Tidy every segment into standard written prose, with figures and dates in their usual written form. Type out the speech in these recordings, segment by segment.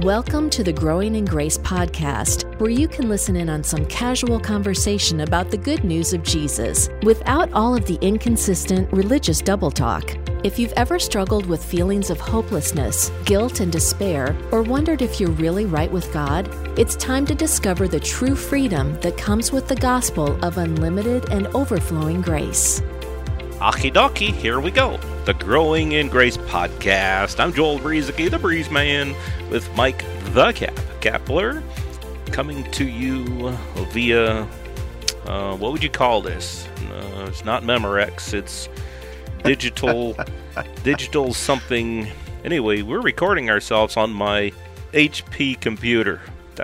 Welcome to the Growing in Grace podcast, where you can listen in on some casual conversation about the good news of Jesus without all of the inconsistent religious double talk. If you've ever struggled with feelings of hopelessness, guilt, and despair, or wondered if you're really right with God, it's time to discover the true freedom that comes with the gospel of unlimited and overflowing grace. Okie dokie, here we go. The Growing in Grace podcast. I'm Joel Breezeke, the Breeze Man, with Mike the Kapler, coming to you via, what would you call this? It's not Memorex, it's digital something. Anyway, we're recording ourselves on my HP computer.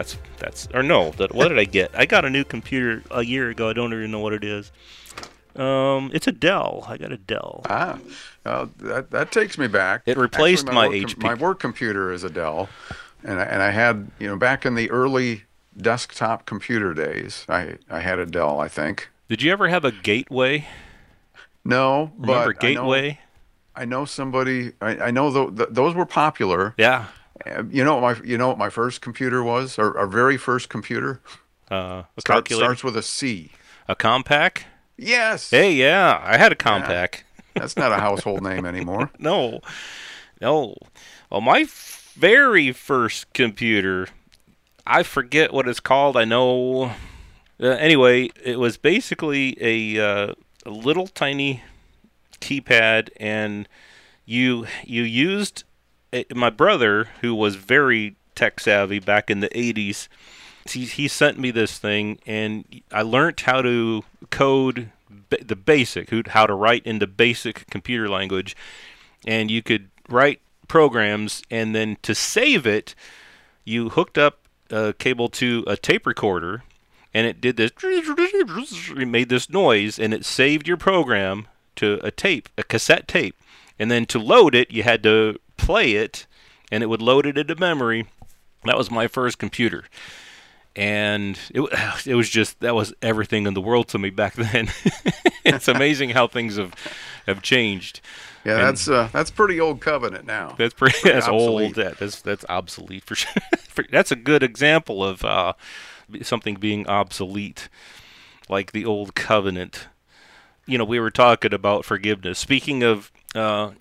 What did I get? I got a new computer a year ago. I don't even know what it is. It's a Dell. I got a Dell. That takes me back. It replaced my HP. My work computer is a Dell, and I had, back in the early desktop computer days, I had a Dell, I think. Did you ever have a Gateway? No, Remember but Gateway? I know somebody. I know those were popular. Yeah. You know what my first computer was? Our very first computer. Starts with a C. A Compaq? Yes. Hey, yeah, I had a Compaq. That's not a household name anymore. No. Well, my very first computer, I forget what it's called. I know. Anyway, it was basically a little tiny keypad, and you used my brother, who was very tech savvy back in the 80s. He sent me this thing, and I learned how to code the basic, how to write into basic computer language, and you could write programs, and then to save it, you hooked up a cable to a tape recorder, and it did this, it made this noise, and it saved your program to a cassette tape, and then to load it, you had to play it, and it would load it into memory. That was my first computer. And it was just, that was everything in the world to me back then. It's amazing how things have changed. Yeah, and that's pretty old Covenant now. That's old. That's obsolete for sure. That's a good example of something being obsolete, like the old Covenant. We were talking about forgiveness. Speaking of the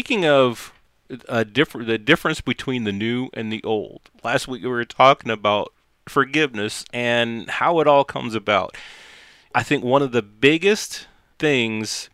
difference between the new and the old. Last week we were talking about forgiveness and how it all comes about. I think one of the biggest things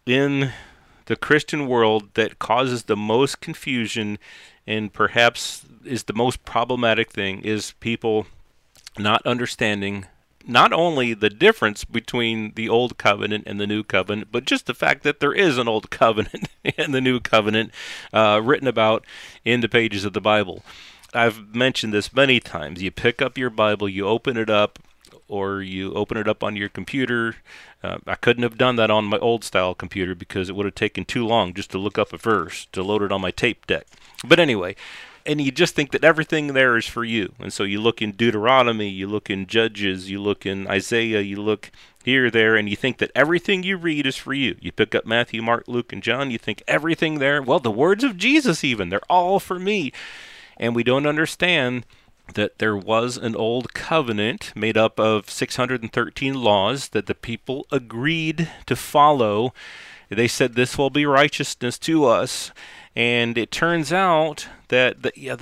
in the Christian world that causes the most confusion and perhaps is the most problematic thing is people not understanding not only the difference between the old covenant and the new covenant, but just the fact that there is an old covenant and the new covenant written about in the pages of the Bible. I've mentioned this many times. You pick up your Bible, you open it up, or you open it up on your computer. I couldn't have done that on my old-style computer because it would have taken too long just to look up a verse, to load it on my tape deck. But anyway, and you just think that everything there is for you. And so you look in Deuteronomy, you look in Judges, you look in Isaiah, you look here, there, and you think that everything you read is for you. You pick up Matthew, Mark, Luke, and John, you think everything there, well, the words of Jesus even, they're all for me. And we don't understand that there was an old covenant made up of 613 laws that the people agreed to follow. They said this will be righteousness to us. And it turns out that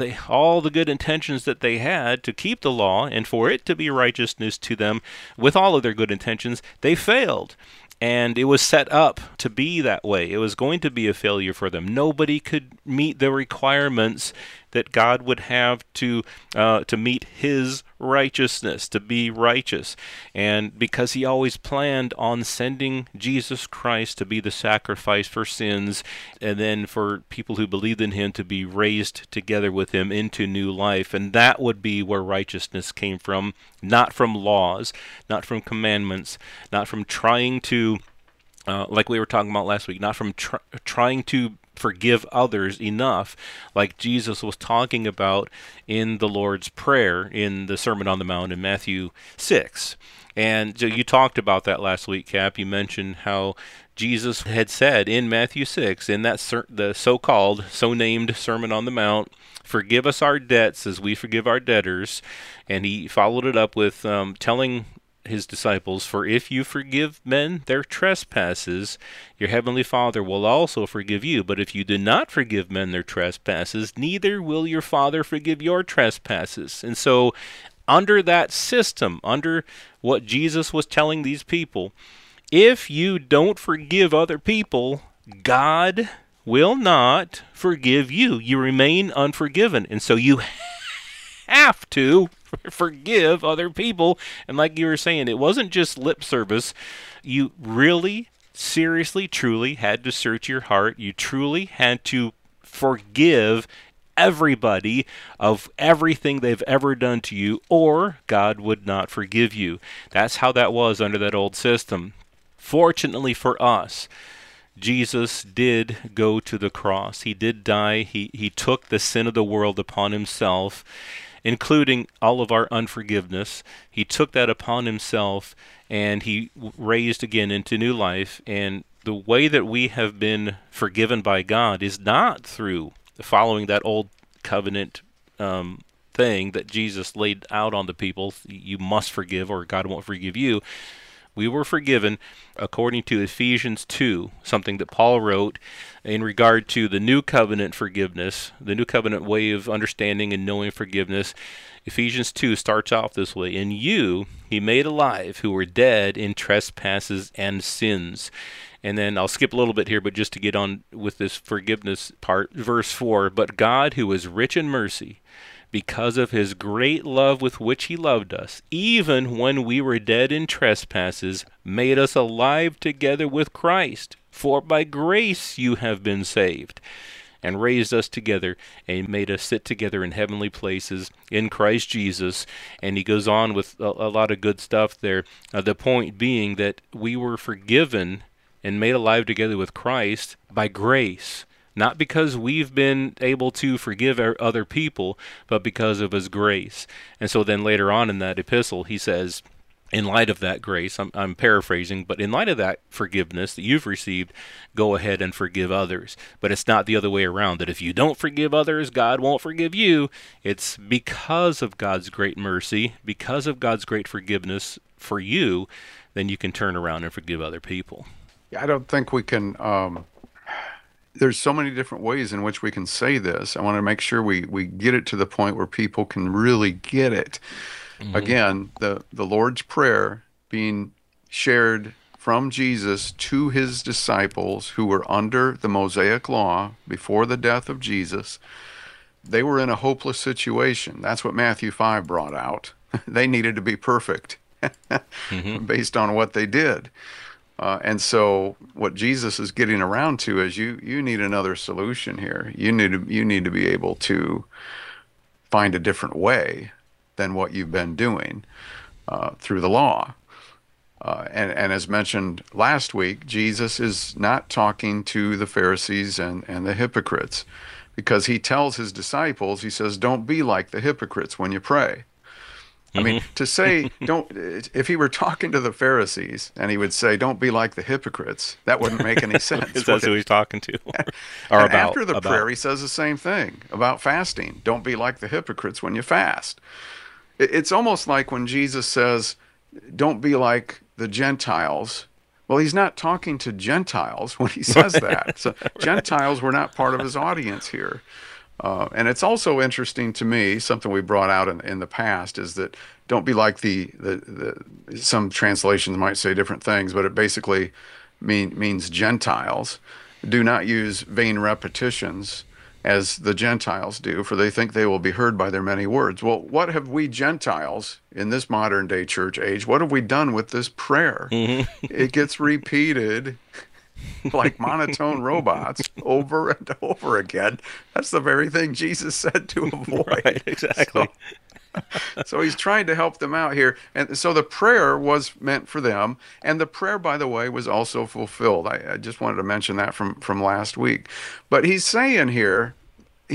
all the good intentions that they had to keep the law and for it to be righteousness to them with all of their good intentions, they failed. And it was set up to be that way. It was going to be a failure for them. Nobody could meet the requirements that God would have to meet His righteousness, to be righteous. And because He always planned on sending Jesus Christ to be the sacrifice for sins, and then for people who believed in Him to be raised together with Him into new life. And that would be where righteousness came from, not from laws, not from commandments, not from trying to, like we were talking about last week, not from trying to forgive others enough, like Jesus was talking about in the Lord's Prayer in the Sermon on the Mount in Matthew 6. And so you talked about that last week, Cap. You mentioned how Jesus had said in Matthew 6, in that the so-called, so-named Sermon on the Mount, forgive us our debts as we forgive our debtors. And he followed it up with telling his disciples, for if you forgive men their trespasses, your heavenly Father will also forgive you. But if you do not forgive men their trespasses, neither will your Father forgive your trespasses. And so under that system, under what Jesus was telling these people, if you don't forgive other people, God will not forgive you. You remain unforgiven. And so you have to forgive other people. And like you were saying, it wasn't just lip service. You really, seriously, truly had to search your heart. You truly had to forgive everybody of everything they've ever done to you, or God would not forgive you. That's how that was under that old system. Fortunately for us, Jesus did go to the cross. He did die. He took the sin of the world upon himself, including all of our unforgiveness. He took that upon himself, and he raised again into new life. And the way that we have been forgiven by God is not through following that old covenant thing that Jesus laid out on the people. You must forgive or God won't forgive you. We were forgiven according to Ephesians 2, something that Paul wrote in regard to the new covenant forgiveness, the new covenant way of understanding and knowing forgiveness. Ephesians 2 starts off this way: in you he made alive who were dead in trespasses and sins. And then I'll skip a little bit here, but just to get on with this forgiveness part, verse 4, but God, who is rich in mercy, because of his great love with which he loved us, even when we were dead in trespasses, made us alive together with Christ. For by grace you have been saved, and raised us together, and made us sit together in heavenly places in Christ Jesus. And he goes on with a lot of good stuff there. The point being that we were forgiven and made alive together with Christ by grace. Not because we've been able to forgive other people, but because of his grace. And so then later on in that epistle, he says, in light of that grace, I'm paraphrasing, but in light of that forgiveness that you've received, go ahead and forgive others. But it's not the other way around, that if you don't forgive others, God won't forgive you. It's because of God's great mercy, because of God's great forgiveness for you, then you can turn around and forgive other people. Yeah, I don't think we can... There's so many different ways in which we can say this. I want to make sure we get it to the point where people can really get it. Mm-hmm. Again, the Lord's Prayer being shared from Jesus to his disciples who were under the Mosaic law before the death of Jesus. They were in a hopeless situation. That's what Matthew 5 brought out. They needed to be perfect mm-hmm. based on what they did. And so what Jesus is getting around to is you need another solution here. You need to be able to find a different way than what you've been doing through the law. And as mentioned last week, Jesus is not talking to the Pharisees and the hypocrites, because he tells his disciples, he says, don't be like the hypocrites when you pray. I mean, to say, if he were talking to the Pharisees and he would say, don't be like the hypocrites, that wouldn't make any sense. That's who he's talking to. Or about. After the prayer, he says the same thing about fasting. Don't be like the hypocrites when you fast. It's almost like when Jesus says, don't be like the Gentiles. Well, he's not talking to Gentiles when he says that. So Gentiles were not part of his audience here. And it's also interesting to me, something we brought out in the past, is that don't be like the some translations might say different things, but it basically means Gentiles. Do not use vain repetitions as the Gentiles do, for they think they will be heard by their many words. Well, what have we Gentiles in this modern day church age, what have we done with this prayer? Mm-hmm. It gets repeated like monotone robots over and over again. That's the very thing Jesus said to avoid. Right, exactly. So he's trying to help them out here. And so the prayer was meant for them. And the prayer, by the way, was also fulfilled. I just wanted to mention that from last week. But he's saying here,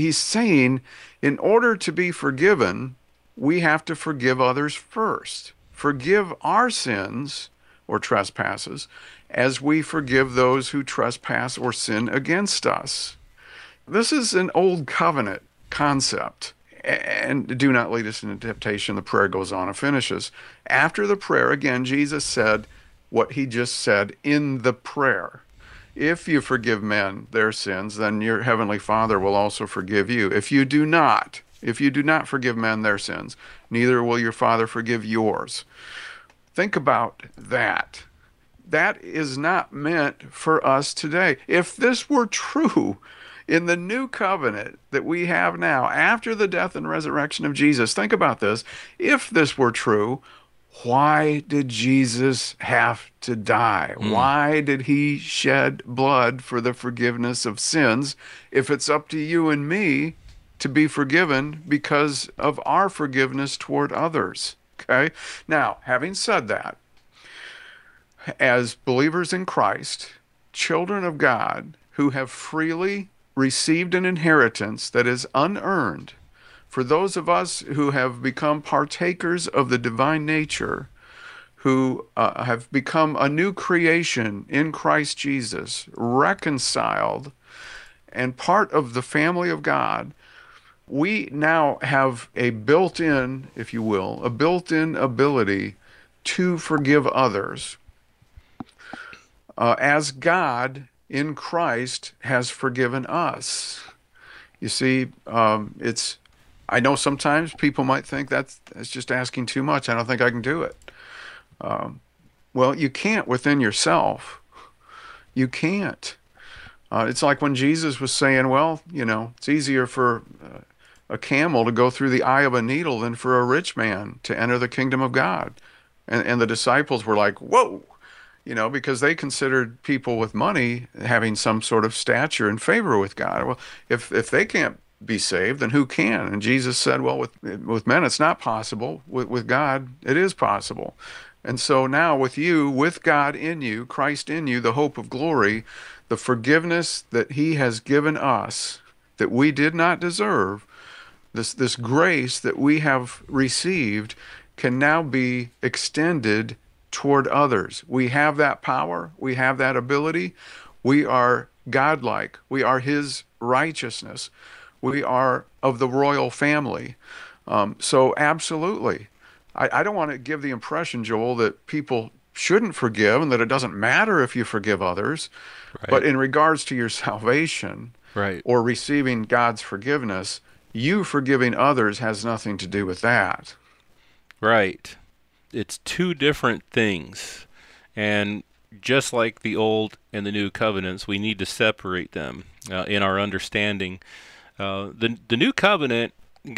in order to be forgiven, we have to forgive others first. forgive our sins or trespasses as we forgive those who trespass or sin against us. This is an old covenant concept. And do not lead us into temptation. The prayer goes on and finishes. After the prayer, again, Jesus said what he just said in the prayer. If you forgive men their sins, then your heavenly Father will also forgive you. If you do not forgive men their sins, neither will your Father forgive yours. Think about that. That is not meant for us today. If this were true in the new covenant that we have now, after the death and resurrection of Jesus, think about this. If this were true, why did Jesus have to die? Why did he shed blood for the forgiveness of sins if it's up to you and me to be forgiven because of our forgiveness toward others? Okay? Now, having said that, as believers in Christ, children of God who have freely received an inheritance that is unearned, for those of us who have become partakers of the divine nature, who have become a new creation in Christ Jesus, reconciled and part of the family of God, we now have a built-in, if you will, a built-in ability to forgive others as God in Christ has forgiven us. You see, I know sometimes people might think that's just asking too much. I don't think I can do it. Well, you can't within yourself. You can't. It's like when Jesus was saying, well, it's easier for a camel to go through the eye of a needle than for a rich man to enter the kingdom of God. And the disciples were like, whoa, because they considered people with money having some sort of stature and favor with God. Well, if they can't be saved, then who can? And Jesus said, well, with men it's not possible. With God, it is possible. And so now with you, with God in you, Christ in you, the hope of glory, the forgiveness that he has given us that we did not deserve, this grace that we have received can now be extended toward others. We have that power. We have that ability. We are godlike. We are his righteousness. We are of the royal family. So absolutely. I don't want to give the impression, Joel, that people shouldn't forgive and that it doesn't matter if you forgive others. Right. But in regards to your salvation, right, or receiving God's forgiveness, you forgiving others has nothing to do with that. Right. It's two different things. And just like the old and the new covenants, we need to separate them in our understanding. The new covenant,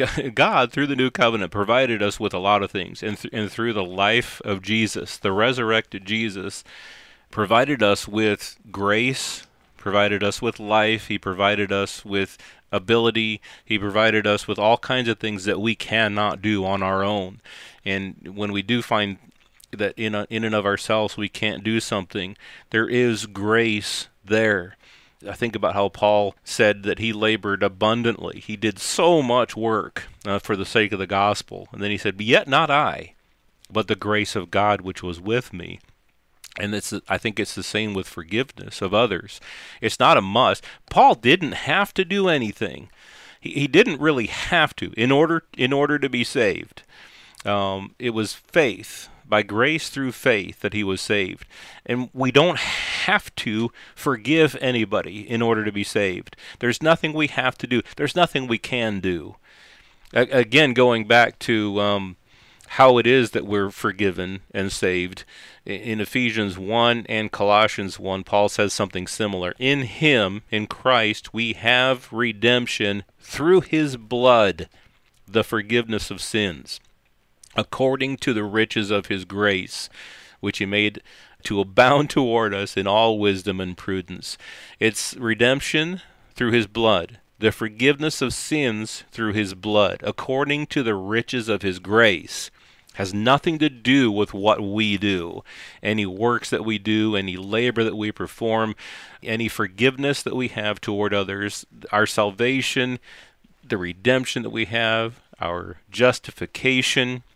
God, through the new covenant, provided us with a lot of things. And through the life of Jesus, the resurrected Jesus, provided us with grace, provided us with life. He provided us with ability. He provided us with all kinds of things that we cannot do on our own. And when we do find that in and of ourselves we can't do something, there is grace there. I think about how Paul said that he labored abundantly. He did so much work for the sake of the gospel. And then he said, yet not I, but the grace of God which was with me. And I think it's the same with forgiveness of others. It's not a must. Paul didn't have to do anything. He didn't really have to in order to be saved. It was faith, by grace through faith, that he was saved. And we don't have to forgive anybody in order to be saved. There's nothing we have to do. There's nothing we can do. Again, going back to how it is that we're forgiven and saved, in Ephesians 1 and Colossians 1, Paul says something similar. In him, in Christ, we have redemption through his blood, the forgiveness of sins, according to the riches of his grace, which he made to abound toward us in all wisdom and prudence. It's redemption through his blood, the forgiveness of sins through his blood, according to the riches of his grace. Has nothing to do with what we do. Any works that we do, any labor that we perform, any forgiveness that we have toward others, our salvation, the redemption that we have, our justification,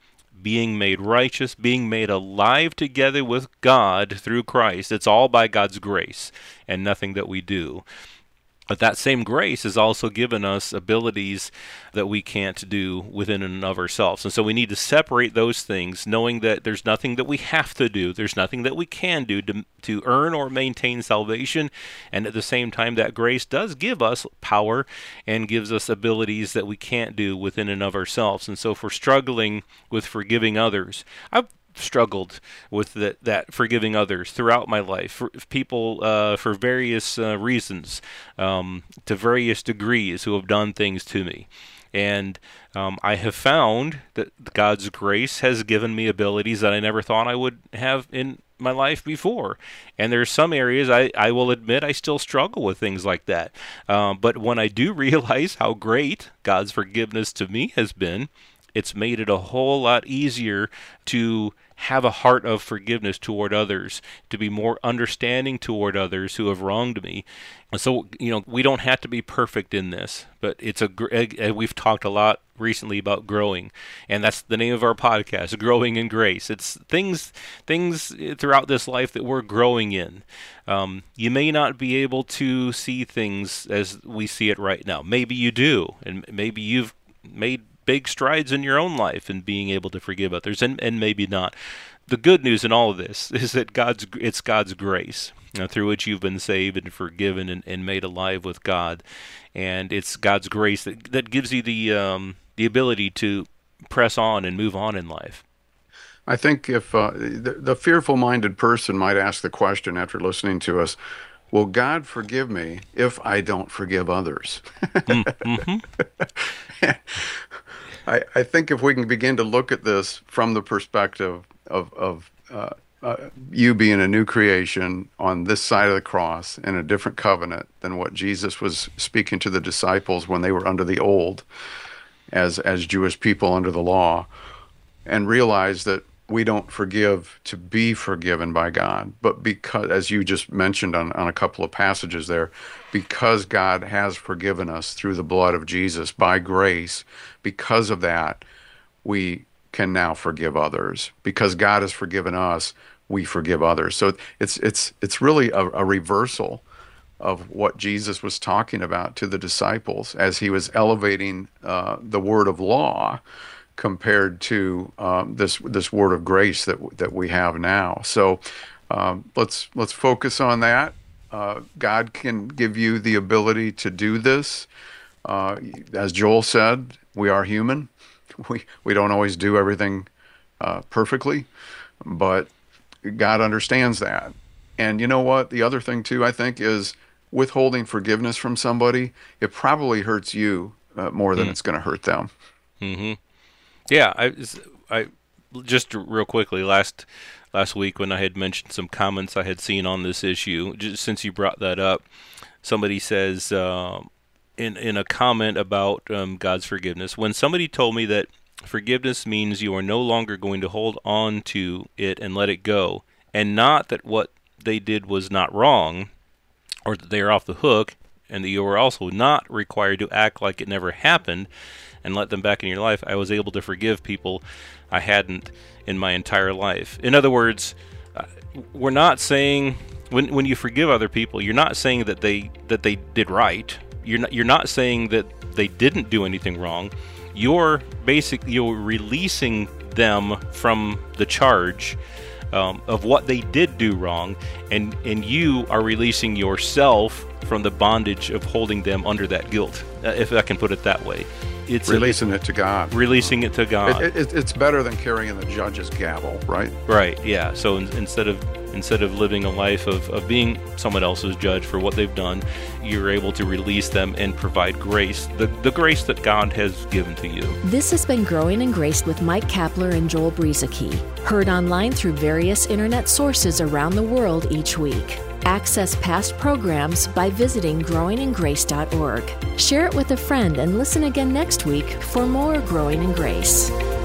being made righteous, being made alive together with God through Christ. It's all by God's grace and nothing that we do. But that same grace has also given us abilities that we can't do within and of ourselves. And so we need to separate those things, knowing that there's nothing that we have to do. There's nothing that we can do to earn or maintain salvation. And at the same time, that grace does give us power and gives us abilities that we can't do within and of ourselves. And so if we're struggling with forgiving others, I've struggled with that forgiving others throughout my life, for people for various reasons, to various degrees, who have done things to me. And I have found that God's grace has given me abilities that I never thought I would have in my life before. And there's some areas I will admit I still struggle with things like that. But when I do realize how great God's forgiveness to me has been, it's made it a whole lot easier to have a heart of forgiveness toward others, to be more understanding toward others who have wronged me. So, we don't have to be perfect in this, but we've talked a lot recently about growing, and that's the name of our podcast, Growing in Grace. It's things throughout this life that we're growing in. You may not be able to see things as we see it right now. Maybe you do, and maybe you've made big strides in your own life in being able to forgive others, and maybe not. The good news in all of this is that it's God's grace through which you've been saved and forgiven and made alive with God, and it's God's grace that gives you the ability to press on and move on in life. I think if the fearful-minded person might ask the question after listening to us, will God forgive me if I don't forgive others? Mm-hmm. I think if we can begin to look at this from the perspective of you being a new creation on this side of the cross in a different covenant than what Jesus was speaking to the disciples when they were under the old, as Jewish people under the law, and realize that we don't forgive to be forgiven by God, but because, as you just mentioned on a couple of passages there, because God has forgiven us through the blood of Jesus by grace, because of that, we can now forgive others. Because God has forgiven us, we forgive others. So it's really a reversal of what Jesus was talking about to the disciples as he was elevating the word of law compared to this word of grace that we have now. So let's focus on that. God can give you the ability to do this. As Joel said, we are human. We don't always do everything perfectly, but God understands that. And you know what? The other thing too, I think, is withholding forgiveness from somebody. It probably hurts you more than it's going to hurt them. Mm-hmm. Yeah, I just real quickly, last week when I had mentioned some comments I had seen on this issue, just since you brought that up, somebody says in a comment about God's forgiveness, when somebody told me that forgiveness means you are no longer going to hold on to it and let it go, and not that what they did was not wrong, or that they are off the hook, and that you are also not required to act like it never happened and let them back in your life, I was able to forgive people I hadn't in my entire life. In other words, we're not saying, when you forgive other people, you're not saying that they did right. You're not saying that they didn't do anything wrong. You're releasing them from the charge of what they did do wrong, and you are releasing yourself from the bondage of holding them under that guilt, if I can put it that way. It's releasing it to God. Releasing it to God. It's better than carrying the judge's gavel, right? Right, yeah. So instead of living a life of being someone else's judge for what they've done, you're able to release them and provide grace, the grace that God has given to you. This has been Growing in Grace with Mike Kapler and Joel Brueseke, heard online through various internet sources around the world each week. Access past programs by visiting growingingrace.org. Share it with a friend and listen again next week for more Growing in Grace.